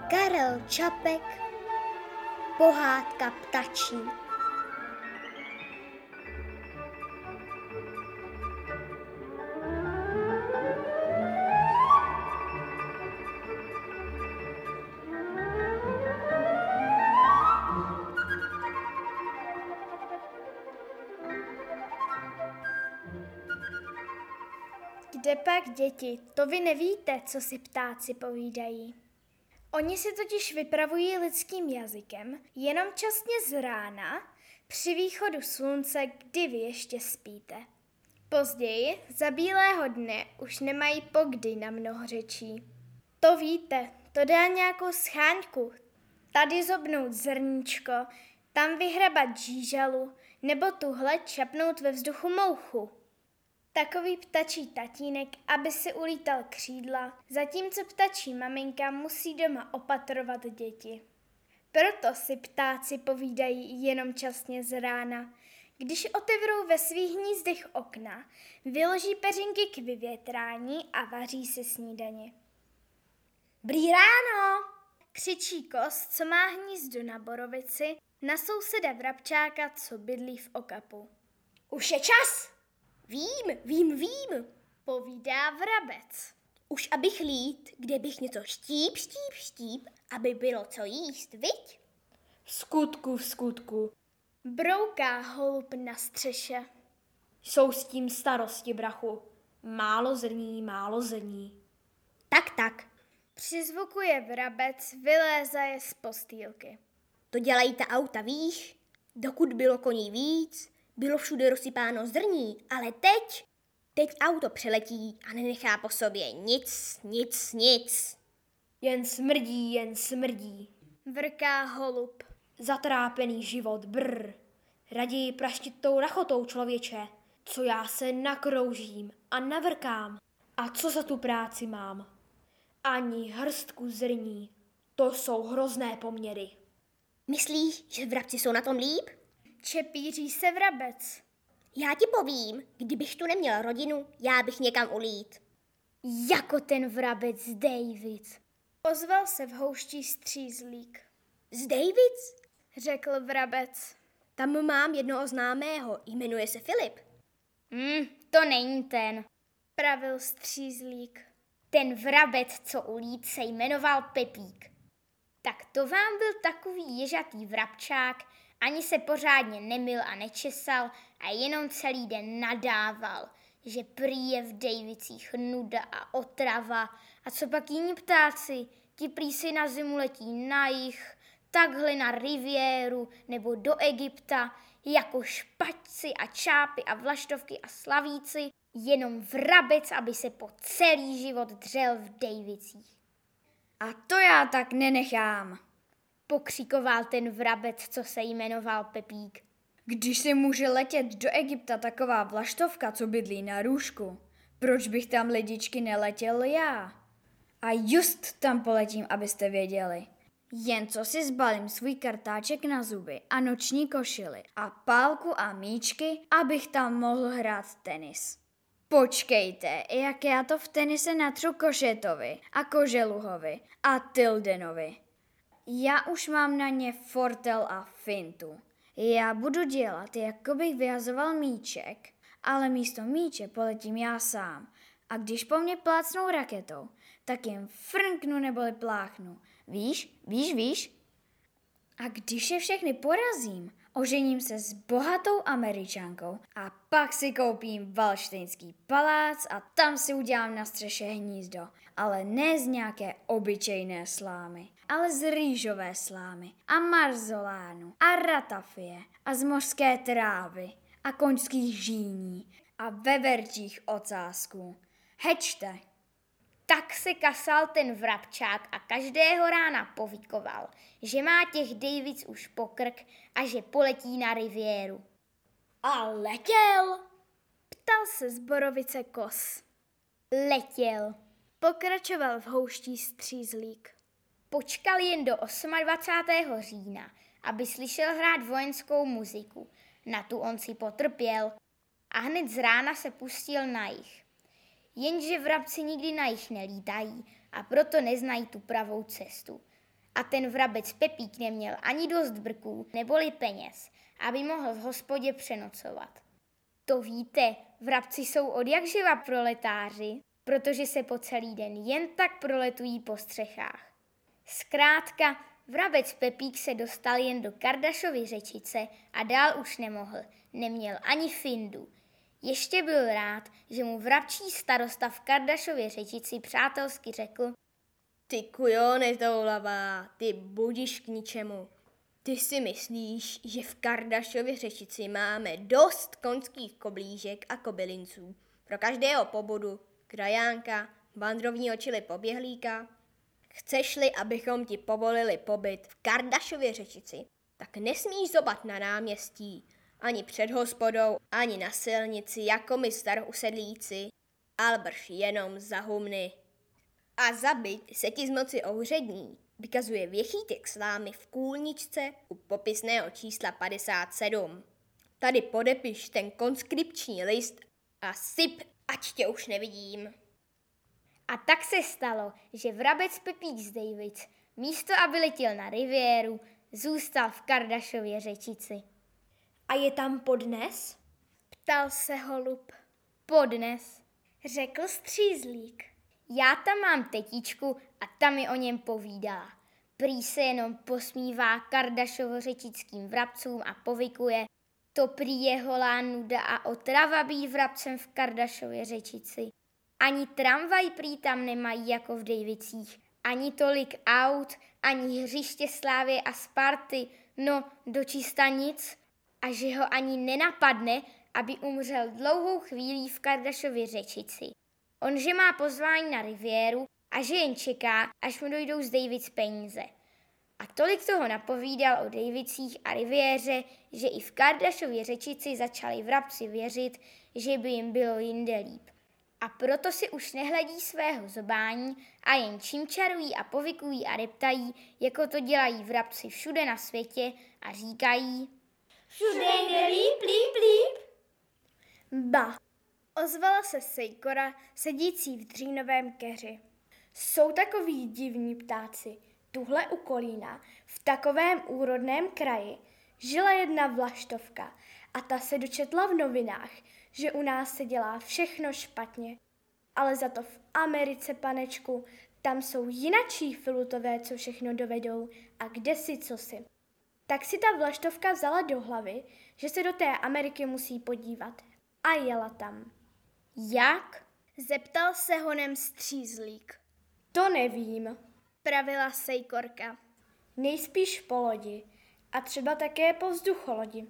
Karel Čapek, Pohádka ptačí. Kde pak, děti, to vy nevíte, co si ptáci povídají. Oni si totiž vypravují lidským jazykem jenom časně z rána, při východu slunce, kdy vy ještě spíte. Později, za bílého dne, už nemají pokdy na mnoho řečí. To víte, to dá nějakou scháňku, tady zobnout zrníčko, tam vyhrabat žížalu, nebo tuhle čapnout ve vzduchu mouchu. Takový ptačí tatínek, aby si ulítal křídla, zatímco ptačí maminka musí doma opatrovat děti. Proto si ptáci povídají jenom časně z rána. Když otevřou ve svých hnízdech okna, vyloží peřinky k vyvětrání a vaří si snídaně. Brý ráno! Křičí kos, co má hnízdo na borovici, na souseda vrabčáka, co bydlí v okapu. Už je čas! Vím, Povídá vrabec. už abych lít, kde bych něco štíp, aby bylo co jíst, viď? V skutku. Brouká holub na střeše. Jsou s tím starosti, brachu. Málo zrní. Tak. Přizvukuje vrabec, vylézaje z postýlky. To dělají ta auta, víš? Dokud bylo koní víc, bylo všude rozsypáno zrní, ale teď auto přeletí a nenechá po sobě nic. Jen smrdí. Vrká holub. Zatrápený život, Raději praštit tou rachotou, člověče, co já se nakroužím a navrkám. A co za tu práci mám? Ani hrstku zrní. To jsou hrozné poměry. Myslíš, že vrabci jsou na tom líp? Čepíří se vrabec. Já ti povím, kdybych tu neměl rodinu, já bych někam ulít. Jako ten vrabec David. Ozval se v houští střízlík. Z Davids? Řekl vrabec. Tam mám jednoho známého, jmenuje se Filip. To není ten. Pravil střízlík. Ten vrabec, co ulít, se jmenoval Pepík. Tak to vám byl takový ježatý vrabčák, ani se pořádně nemyl a nečesal a jenom celý den nadával, že prý je v Davicích nuda a otrava. A co pak jiní ptáci, ti prý si na zimu letí na jih, takhle na riviéru nebo do Egypta, jako špačci a čápy a vlaštovky a slavíci, jenom vrabec, aby se po celý život dřel v Davicích. A to já tak nenechám, pokřikoval ten vrabec, co se jmenoval Pepík. Když si může letět do Egypta taková vlaštovka, co bydlí na růžku, proč bych tam lidičky neletěl já? A just tam poletím, abyste věděli. Jen co si zbalím svůj kartáček na zuby a noční košili a pálku a míčky, abych tam mohl hrát tenis. Počkejte, jak já to v tenise natřu Košetovi a Koželuhovi a Tildenovi. Já už mám na ně fortel a fintu. Já budu dělat, jako bych vyhazoval míček, ale místo míče poletím já sám. A když po mně plácnou raketou, tak jim frnknu neboli pláchnu. Víš? A když je všechny porazím, ožením se s bohatou Američankou a pak si koupím valštejnský palác a tam si udělám na střeše hnízdo. Ale ne z nějaké obyčejné slámy, ale z rýžové slámy a marzolánu a ratafie a z mořské trávy a koňských žíní a veverčích ocásků. Hečte! Tak se kasal ten vrabčák a každého rána povykoval, že má těch Davids už pokrk a že poletí na riviéru. A letěl! Ptal se z borovice kos. Letěl. Pokračoval v houští střízlík. Počkal jen do 28. října, aby slyšel hrát vojenskou muziku. Na tu on si potrpěl a hned z rána se pustil na jih. Jenže vrabci nikdy na jich nelítají a proto neznají tu pravou cestu. a ten vrabec Pepík neměl ani dost brků neboli peněz, aby mohl v hospodě přenocovat. To víte, vrabci jsou odjakživa proletáři, protože se po celý den jen tak proletují po střechách. Zkrátka, vrabec Pepík se dostal jen do Kardašovy řečice a dál už nemohl, neměl ani findu. Ještě byl rád, že mu vrabčí starosta v Kardašově řečici přátelsky řekl: Ty kujo netoulavá, ty budiš k ničemu. Ty si myslíš, že v Kardašově řečici máme dost konských koblížek a kobylinců pro každého pobodu, krajánka, bandrovního čili poběhlíka? Chceš-li, abychom ti povolili pobyt v Kardašově řečici, tak nesmíš zobat na náměstí, ani před hospodou, ani na silnici, jako my starousedlíci, albrž jenom za humny. A zabít se ti z moci ouřední vykazuje věchýtek slámy v kůlničce u popisného čísla 57. Tady podepiš ten konskripční list a syp, ať tě už nevidím. A tak se stalo, že vrabec Pepík z Davids, místo aby letěl na riviéru, zůstal v Kardašově řečici. A je tam podnes? Ptal se holub. Podnes. Řekl střízlík. Já tam mám tetičku a ta mi o něm povídala. Prý se jenom posmívá Kardašovo-řečickým vrabcům a povykuje: to prý je holá nuda a otrava být vrabcem v Kardašově řečici. Ani tramvaj prý tam nemají jako v Davicích, ani tolik aut, ani hřiště Slávie a Sparty, no dočista nic. A že ho ani nenapadne, aby umřel dlouhou chvílí v Kardašově řečici. On, že má pozvání na riviéru a že jen čeká, až mu dojdou z Davids peníze. A tolik toho napovídal o Davicích a riviéře, že i v Kardašově řečici začali vrabci věřit, že by jim bylo jinde líp. A proto si už nehledí svého zobání a jen čímčarují a povykují a reptají, jako to dělají vrabci všude na světě a říkají: Všude jde líp, líp, líp. Ba, ozvala se Sejkora, sedící v dřínovém keři. Jsou takoví divní ptáci. Tuhle u Kolína, v takovém úrodném kraji, žila jedna vlaštovka a ta se dočetla v novinách, že u nás se dělá všechno špatně. Ale za to v Americe, panečku, tam jsou jinačí filutové, co všechno dovedou a kdesi cosi. Tak si ta vlaštovka vzala do hlavy, že se do té Ameriky musí podívat. A jela tam. Jak? Zeptal se honem střízlík. To nevím, Pravila Sejkorka. nejspíš po lodi a třeba také po vzducholodi.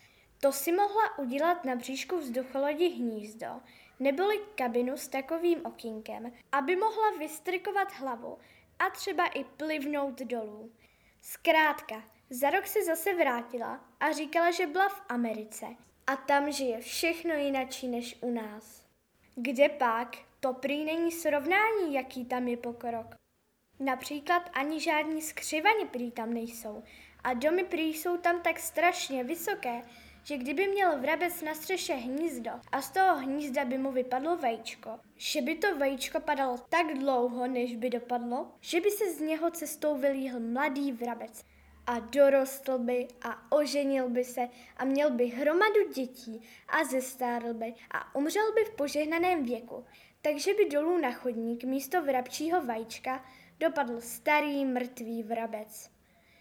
To si mohla udělat na bříšku vzducholodi hnízdo, neboli kabinu s takovým okýnkem, aby mohla vystrkovat hlavu a třeba i plivnout dolů. Zkrátka, za rok se zase vrátila a říkala, že byla v Americe a tam žije všechno jinačí než u nás. Kde pak? To prý není srovnání, jaký tam je pokrok. Například ani žádní skřivani prý tam nejsou a domy prý jsou tam tak strašně vysoké, že kdyby měl vrabec na střeše hnízdo a z toho hnízda by mu vypadlo vajíčko, že by to vajíčko padalo tak dlouho, než by dopadlo, že by se z něho cestou vylíhl mladý vrabec a dorostl by a oženil by se a měl by hromadu dětí a zestárl by a umřel by v požehnaném věku, takže by dolů na chodník místo vrabčího vajíčka dopadl starý mrtvý vrabec.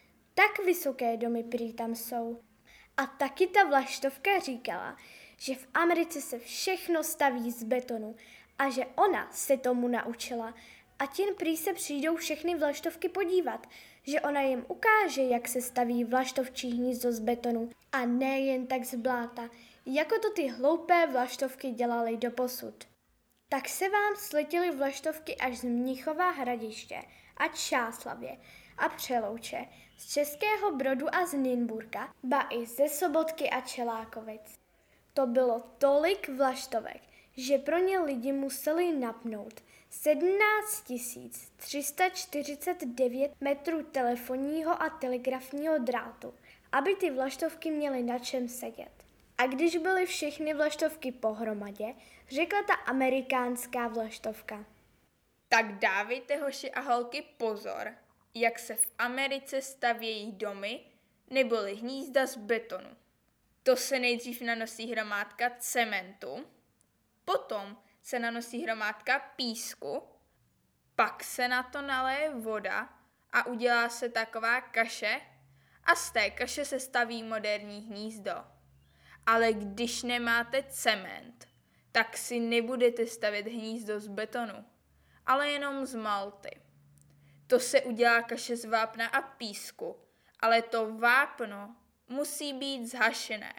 Tak vysoké domy prý tam jsou. A taky ta vlaštovka říkala, že v Americe se všechno staví z betonu a že ona se tomu naučila a jen prý se přijdou všechny vlaštovky podívat, že ona jim ukáže, jak se staví vlaštovčí hnízdo z betonu a ne jen tak z bláta, jako to ty hloupé vlaštovky dělaly doposud. Tak se vám sletěly vlaštovky až z Mnichova Hradiště a Čáslavě a Přelouče, z Českého Brodu a z Nymburka, ba i ze Sobotky a Čelákovic. To bylo tolik vlaštovek, že pro ně lidi museli napnout 17 349 metrů telefonního a telegrafního drátu, aby ty vlaštovky měly na čem sedět. A když byly všechny vlaštovky pohromadě, řekla ta amerikánská vlaštovka: Tak dávejte, hoši a holky, pozor. jak se v Americe stavějí domy neboli hnízda z betonu. To se nejdřív nanosí hromádka cementu, potom se nanosí hromádka písku, pak se na to naleje voda a udělá se taková kaše a z té kaše se staví moderní hnízdo. Ale když nemáte cement, tak si nebudete stavět hnízdo z betonu, ale jenom z malty. To se udělá kaše z vápna a písku, ale to vápno musí být zhašené.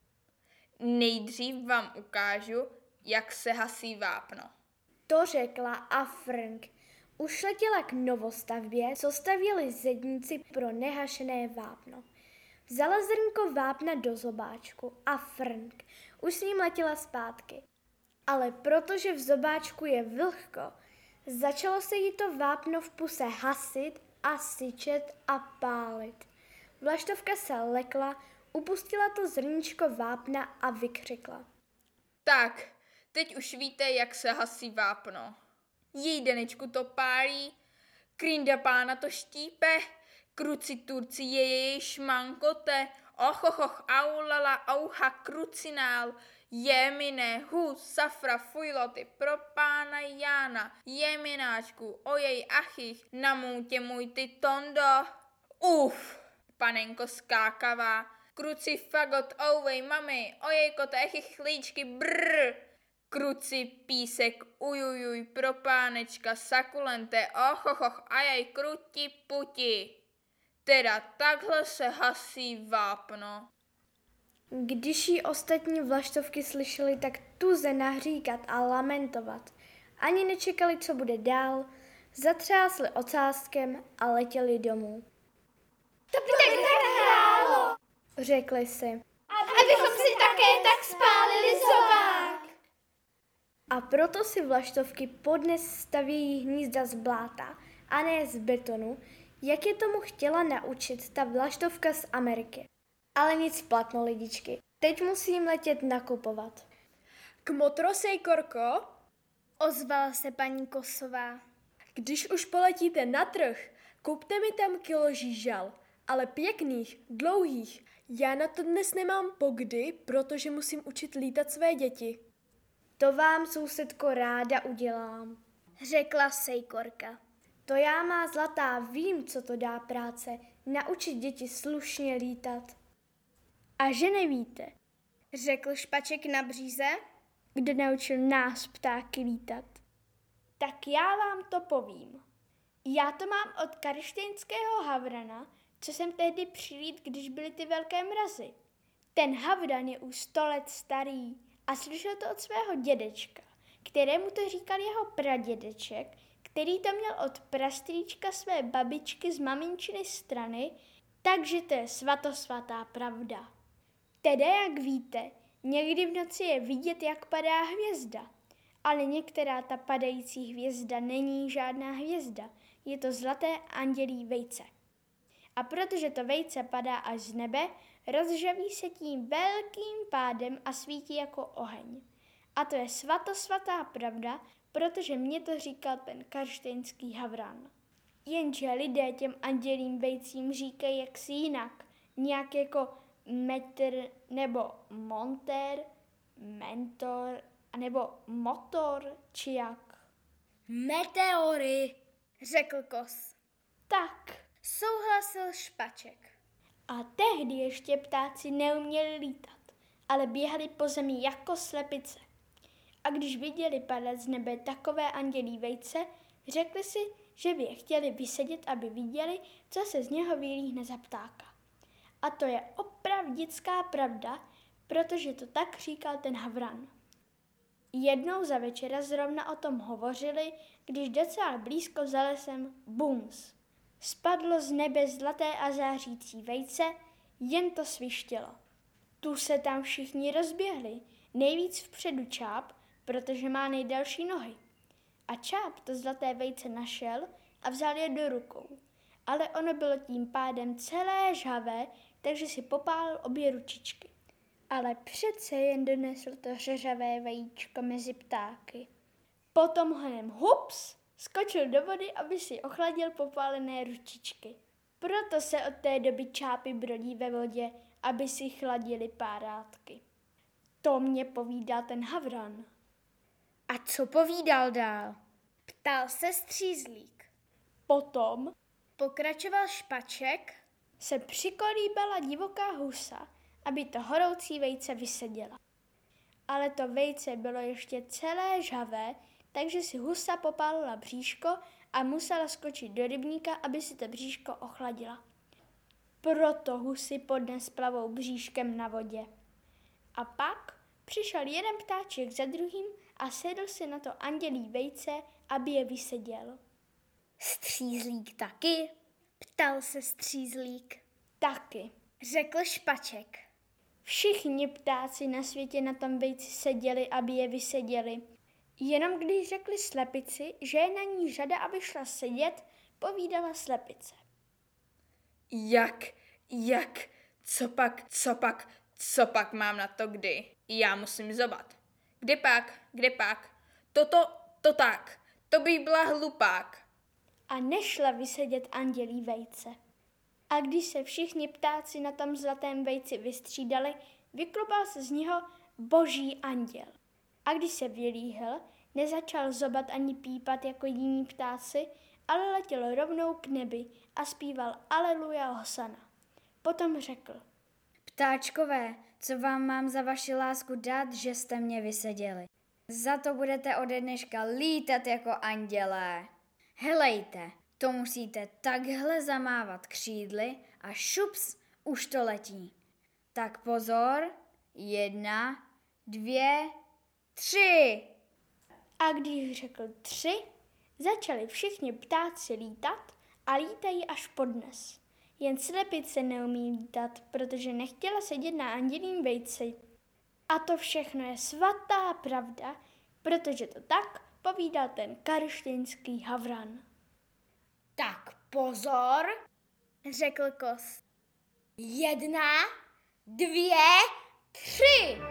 Nejdřív vám ukážu, jak se hasí vápno. To řekla a Frank už letěla k novostavbě, co stavěli zedníci pro nehašené vápno. Vzala zrnko vápna do zobáčku a Frank už s ním letěla zpátky. Ale protože v zobáčku je vlhko, začalo se jí to vápno v puse hasit a syčet a pálit. Vlaštovka se lekla, upustila to zrníčko vápna a vykřikla. Tak, teď už víte, jak se hasí vápno. Jídenečku to pálí, Krinda pána to štípe, kruci turci je jej šmankote, ochochoch, aulala, auha, krucinál, jemine, hu, safra, fujloty, pro pána Jána, jemináčku, ojej achich, namůtě můj ty tondo. Panenko skákavá, kruci fagot, ouvej mami, ojejko techy chlíčky, brr. Kruci písek, ujujuj, pro pánečka, sakulente, ochochoch, ajaj, kruti puti. Teda takhle se hasí vápno. Když jí ostatní vlaštovky slyšeli tak tuze nahříkat a lamentovat, ani nečekali, co bude dál, zatřásli ocáskem a letěli domů. To by tak hrálo, Řekli si. abychom si také tak spálili zobák. A proto si vlaštovky podnes stavějí hnízda z bláta a ne z betonu, jak je tomu chtěla naučit ta vlaštovka z Ameriky. Ale nic platno, lidičky. Teď musím letět nakupovat. K motrosej, Korko? Ozvala se paní Kosová. Když už poletíte na trh, kupte mi tam kilo žížal, ale pěkných, dlouhých. Já na to dnes nemám pokdy, protože musím učit lítat své děti. To vám, sousedko, ráda udělám, řekla Sejkorka. To já, má zlatá, vím, co to dá práce, naučit děti slušně lítat. A že nevíte, řekl Špaček na bříze, kdo naučil nás ptáky lítat. Tak já vám to povím. Já to mám od karštejnského havrana, co jsem tehdy přilít, když byly ty velké mrazy. Ten havran je už 100 let starý a slyšel to od svého dědečka, kterému to říkal jeho pradědeček, který to měl od prastrýčka své babičky z maminčiny strany, takže to je svatosvatá pravda. Teda, jak víte, někdy v noci je vidět, jak padá hvězda, ale některá ta padající hvězda není žádná hvězda, je to zlaté andělí vejce. A protože to vejce padá až z nebe, rozžaví se tím velkým pádem a svítí jako oheň. A to je svatosvatá pravda, protože mě to říkal ten karštejnský havran. Jenže lidé těm andělím vejcím říkají jaksi jinak, nějak jako metr nebo monter, mentor, nebo motor, či jak. Meteory, řekl Kos. Tak, souhlasil Špaček. A tehdy ještě ptáci neuměli lítat, ale běhali po zemi jako slepice. A když viděli padat z nebe takové andělí vejce, řekli si, že by je chtěli vysedět, aby viděli, co se z něho vylíhne za ptáka. A to je opravdická pravda, protože to tak říkal ten havran. Jednou za večera zrovna o tom hovořili, když docela blízko za lesem bums. Spadlo z nebe zlaté a zářící vejce, jen to svištělo. Tu se tam všichni rozběhli, nejvíc vpředu Čáp, protože má nejdelší nohy. A Čáp to zlaté vejce našel a vzal je do rukou. Ale ono bylo tím pádem celé žhavé, takže si popálil obě ručičky. Ale přece jen donesl to řeřavé vajíčko mezi ptáky. Potom honem hups Skočil do vody, aby si ochladil popálené ručičky. Proto se od té doby čápy brodí ve vodě, aby si chladili párátky. To mě povídá ten havran. A co povídal dál? Ptal se střízlík. Potom Pokračoval Špaček. se přikolíbala divoká husa, aby to horoucí vejce vyseděla. Ale to vejce bylo ještě celé žhavé, takže si husa popálila bříško a musela skočit do rybníka, aby si to bříško ochladila. Proto husy podnes plavou bříškem na vodě. A pak přišel jeden ptáček za druhým a sedl si na to andělí vejce, aby je vyseděl. Střízlík taky? Ptal se střízlík. Taky. Řekl Špaček. Všichni ptáci na světě na tom vejci seděli, aby je vyseděli. Jenom když řekli slepici, že je na ní řada, aby šla sedět, povídala slepice. Jak, co pak mám na to kdy? Já musím zobat. Kde pak? To tak, to by byla hlupák. A nešla vysedět andělí vejce. A když se všichni ptáci na tom zlatém vejci vystřídali, vyklopal se z něho boží anděl. A když se vylíhl, nezačal zobat ani pípat jako jiní ptáci, ale letěl rovnou k nebi a zpíval Aleluja Hosana. Potom řekl. Ptáčkové, co vám mám za vaši lásku dát, že jste mě vyseděli? Za to budete ode dneška lítat jako andělé. Helejte, to musíte takhle zamávat křídly a šups, už to letí. Tak pozor, 1, 2, 3. A když řekl 3, začali všichni ptáci lítat a lítají až podnes. Jen slepice neumí lítat, protože nechtěla sedět na andělím vejci. A to všechno je svatá pravda, protože to tak povídal ten karlštejnský havran. Tak pozor, řekl Kos. 1, 2, 3.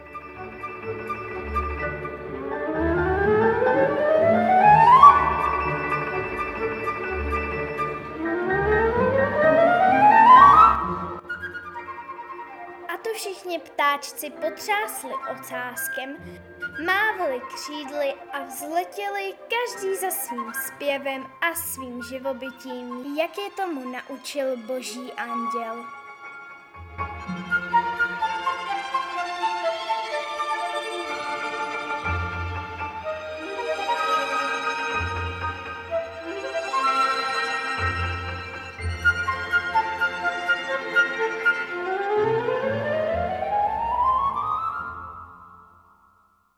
A to všichni ptáčci potřásli ocáskem, mávali křídly a vzletěli každý za svým zpěvem a svým živobytím, jak je tomu naučil boží anděl.